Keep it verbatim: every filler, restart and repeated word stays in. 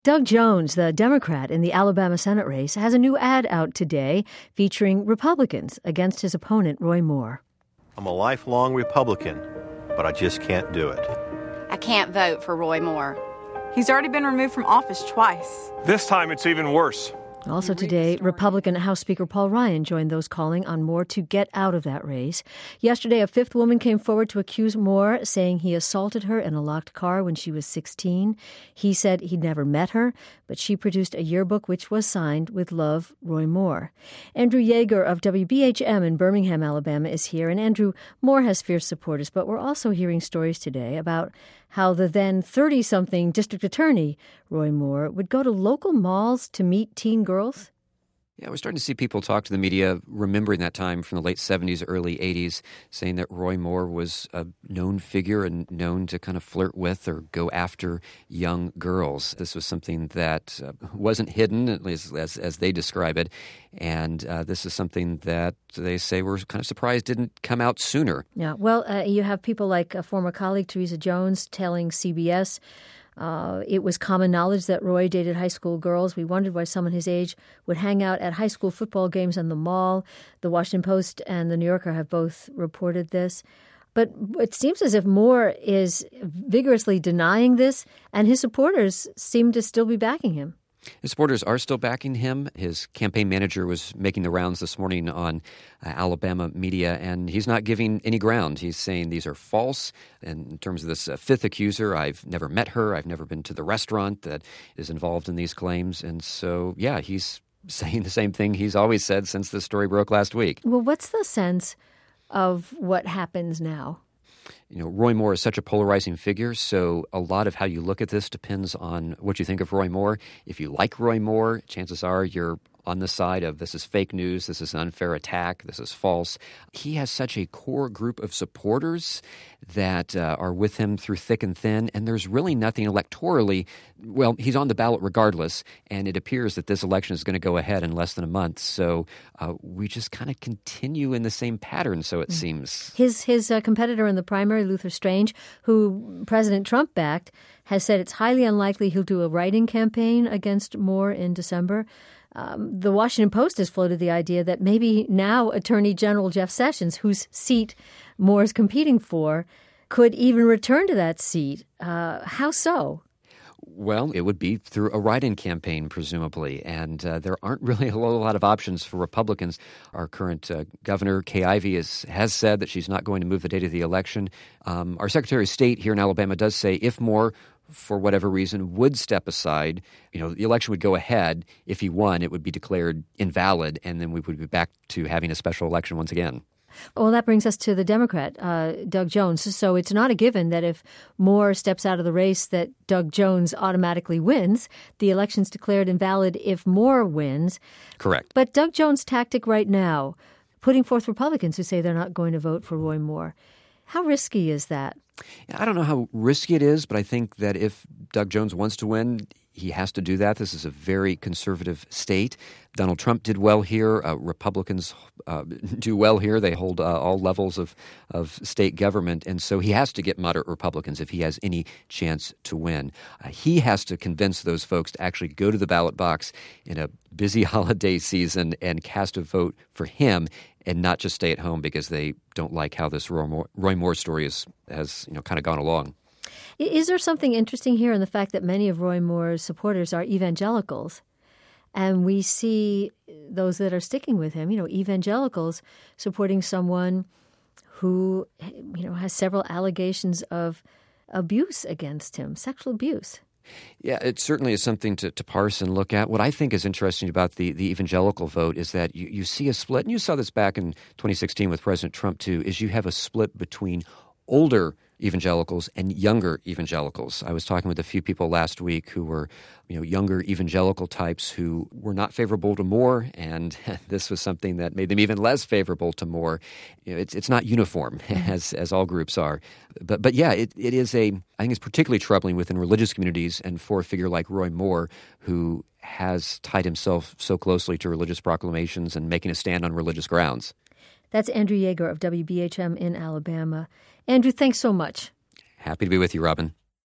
Doug Jones, the Democrat in the Alabama Senate race, has a new ad out today featuring Republicans against his opponent, Roy Moore. I'm a lifelong Republican, but I just can't do it. I can't vote for Roy Moore. He's already been removed from office twice. This time it's even worse. Also today, Republican House Speaker Paul Ryan joined those calling on Moore to get out of that race. Yesterday, a fifth woman came forward to accuse Moore, saying he assaulted her in a locked car when she was sixteen. He said he'd never met her, but she produced a yearbook which was signed with Love, Roy Moore. Andrew Yeager of W B H M in Birmingham, Alabama is here. And Andrew, Moore has fierce supporters, but we're also hearing stories today about how the then thirty-something district attorney, Roy Moore, would go to local malls to meet teen girls. Yeah, we're starting to see people talk to the media, remembering that time from the late seventies, early eighties, saying that Roy Moore was a known figure and known to kind of flirt with or go after young girls. This was something that uh, wasn't hidden, at least as, as they describe it. And uh, this is something that they say we're kind of surprised didn't come out sooner. Yeah, well, uh, you have people like a former colleague, Teresa Jones, telling C B S, Uh, it was common knowledge that Roy dated high school girls. We wondered why someone his age would hang out at high school football games and the mall. The Washington Post and the New Yorker have both reported this. But it seems as if Moore is vigorously denying this, and his supporters seem to still be backing him. His supporters are still backing him. His campaign manager was making the rounds this morning on uh, Alabama media, and he's not giving any ground. He's saying these are false. And in terms of this uh, fifth accuser, I've never met her. I've never been to the restaurant that is involved in these claims. And so, yeah, he's saying the same thing he's always said since this story broke last week. Well, what's the sense of what happens now? You know, Roy Moore is such a polarizing figure, so a lot of how you look at this depends on what you think of Roy Moore. If you like Roy Moore, chances are you're on the side of this is fake news, this is an unfair attack, this is false. He has such a core group of supporters that uh, are with him through thick and thin, and there's really nothing electorally. Well, he's on the ballot regardless, and it appears that this election is going to go ahead in less than a month. So uh, we just kind of continue in the same pattern, so it mm. seems. His, his uh, competitor in the primary, Luther Strange, who President Trump backed, has said it's highly unlikely he'll do a write-in campaign against Moore in December. Um, the Washington Post has floated the idea that maybe now Attorney General Jeff Sessions, whose seat Moore is competing for, could even return to that seat. Uh, how so? Well, it would be through a write-in campaign, presumably, and uh, there aren't really a lot of options for Republicans. Our current uh, governor, Kay Ivey, is, has said that she's not going to move the date of the election. Um, our Secretary of State here in Alabama does say if Moore, for whatever reason, would step aside, you know, the election would go ahead. If he won, it would be declared invalid, and then we would be back to having a special election once again. Well, that brings us to the Democrat, uh, Doug Jones. So it's not a given that if Moore steps out of the race that Doug Jones automatically wins. The election's declared invalid if Moore wins. Correct. But Doug Jones' tactic right now, putting forth Republicans who say they're not going to vote for Roy Moore, how risky is that? I don't know how risky it is, but I think that if Doug Jones wants to win, he has to do that. This is a very conservative state. Donald Trump did well here. Uh, Republicans uh, do well here. They hold uh, all levels of, of state government. And so he has to get moderate Republicans if he has any chance to win. Uh, he has to convince those folks to actually go to the ballot box in a busy holiday season and cast a vote for him and not just stay at home because they don't like how this Roy Moore, Roy Moore story is, has you know kind of gone along. Is there something interesting here in the fact that many of Roy Moore's supporters are evangelicals? And we see those that are sticking with him, you know, evangelicals supporting someone who, you know, has several allegations of abuse against him, sexual abuse. Yeah, it certainly is something to, to parse and look at. What I think is interesting about the, the evangelical vote is that you, you see a split, and you saw this back in twenty sixteen with President Trump too, is you have a split between older evangelicals and younger evangelicals. I was talking with a few people last week who were, you know, younger evangelical types who were not favorable to Moore, and this was something that made them even less favorable to Moore. You know, it's it's not uniform as as all groups are, but but yeah, it it is a I think it's particularly troubling within religious communities, and for a figure like Roy Moore who has tied himself so closely to religious proclamations and making a stand on religious grounds. That's Andrew Yeager of W B H M in Alabama. Andrew, thanks so much. Happy to be with you, Robin.